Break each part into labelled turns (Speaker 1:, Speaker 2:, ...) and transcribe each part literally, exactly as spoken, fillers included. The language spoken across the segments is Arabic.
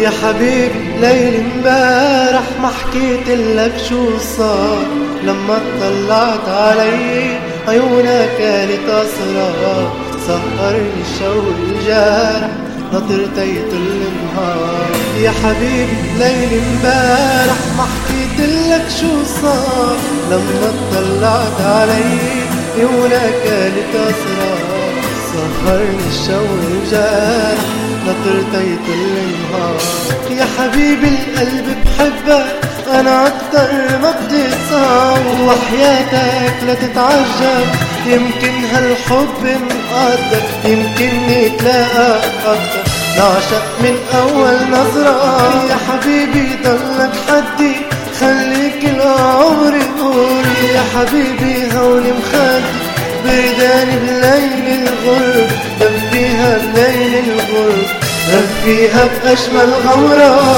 Speaker 1: يا حبيبي ليل امبارح ما حكيتلك شو صار، لما اطلعت علي عيونك كانت اسرار، سهرني الشوق الجارح نطرتيت النهار. يا حبيبي ليل امبارح ما حكيتلك شو صار، لما اطلعت علي عيونك كانت اسرار، سهرني الشوق الجارح نطرتيت النهار. يا حبيبي القلب بحبك انا اكتر ما بتصور، وحياتك لا تتعجب يمكن هالحب نقدر، يمكن نتلاقى اكتر نعشق من اول نظرة. يا حبيبي ضلك حدي خليك العمر يقول، يا حبيبي هوني مخدي برداني بليل الغرب، دفيها بليل الغرب دفيها بأجمل غمرة.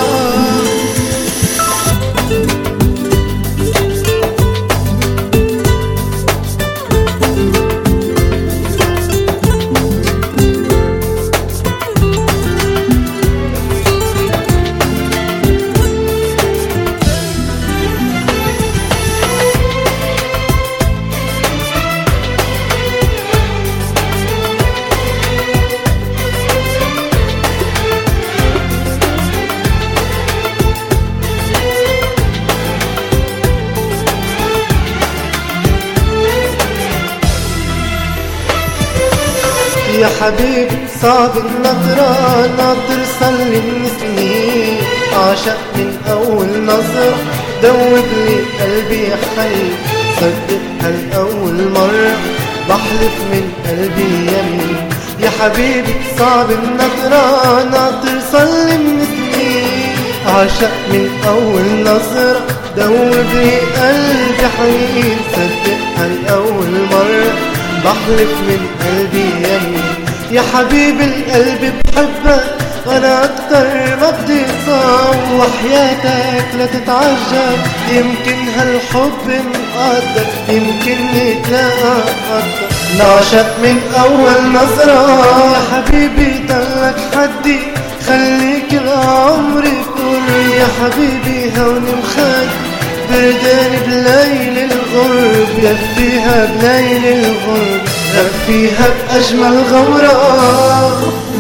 Speaker 1: يا حبيبي صعب النظرة ناطر صلي من سنين، عاشق من أول نظرة دوب لي قلبي يا خلي، صدق هالأول مرة بحلف من قلبي يمين. يا حبيبي صعب النظرة ناطر صلي من سنين، عاشق من أول نظرة دوب لي قلبي حنين، صدق هالأول مرة بحلف من قلبي يمين. يا حبيبي القلب بحبك انا اكتر ما بدي اتصور، وحياتك لا تتعجب يمكن هالحب نقدر، يمكن نتلاقى اكتر نعشق من اول نظرة. يا حبيبي ضلك حدي خليك العمر كله، يا حبيبي هوني مخدي برداني بليل الغرب، يفيها بليل الغرب يفيها بأجمل غمرة.